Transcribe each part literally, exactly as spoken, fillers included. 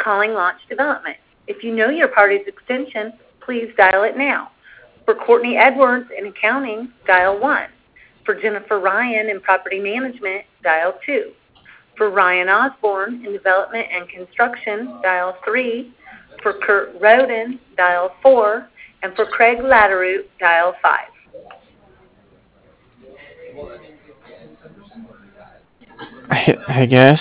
calling Launch Development. If you know your party's extension, please dial it now. For Courtney Edwards in accounting, dial one. For Jennifer Ryan in property management, dial two. For Ryan Osborne in development and construction, dial three. For Kurt Roden, dial four. And for Craig Latteroot, dial five. I, I guess.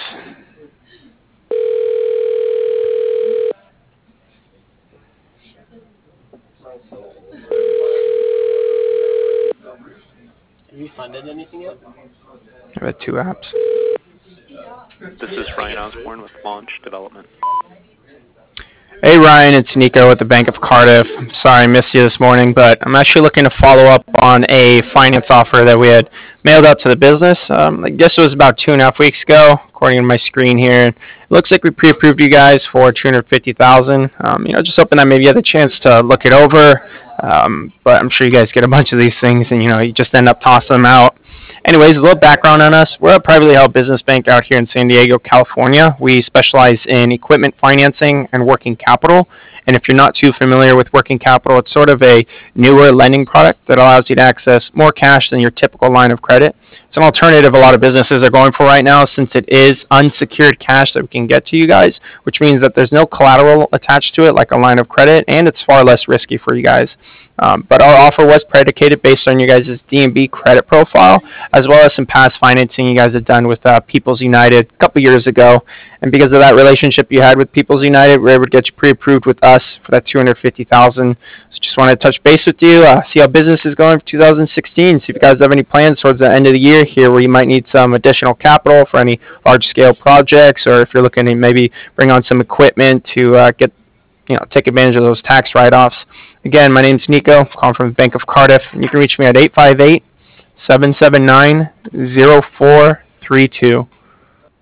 Have you funded anything yet? I've had two apps. This is Ryan Osborne with Launch Development. Hey Ryan, it's Nico with the Bank of Cardiff. I'm sorry I missed you this morning, but I'm actually looking to follow up on a finance offer that we had mailed out to the business. Um, I guess it was about two and a half weeks ago, according to my screen here. It looks like we pre-approved you guys for two hundred fifty thousand dollars. Um, you know, just hoping that maybe you had the chance to look it over. Um, but I'm sure you guys get a bunch of these things, and you know, you just end up tossing them out. Anyways, a little background on us. We're a privately held business bank out here in San Diego, California. We specialize in equipment financing and working capital. And if you're not too familiar with working capital, it's sort of a newer lending product that allows you to access more cash than your typical line of credit. It's an alternative a lot of businesses are going for right now, since it is unsecured cash that we can get to you guys, which means that there's no collateral attached to it like a line of credit, and it's far less risky for you guys. Um, but our offer was predicated based on you guys' D and B credit profile, as well as some past financing you guys had done with uh, People's United a couple years ago. And because of that relationship you had with People's United, we were able to get you pre-approved with us for that two hundred fifty thousand dollars. So just wanted to touch base with you, uh, see how business is going for two thousand sixteen, see if you guys have any plans towards the end of the year here where you might need some additional capital for any large-scale projects, or if you're looking to maybe bring on some equipment to uh, get, you know, take advantage of those tax write-offs. Again, my name's Nico, I'm calling from the Bank of Cardiff, and you can reach me at eight five eight, seven seven nine, zero four three two.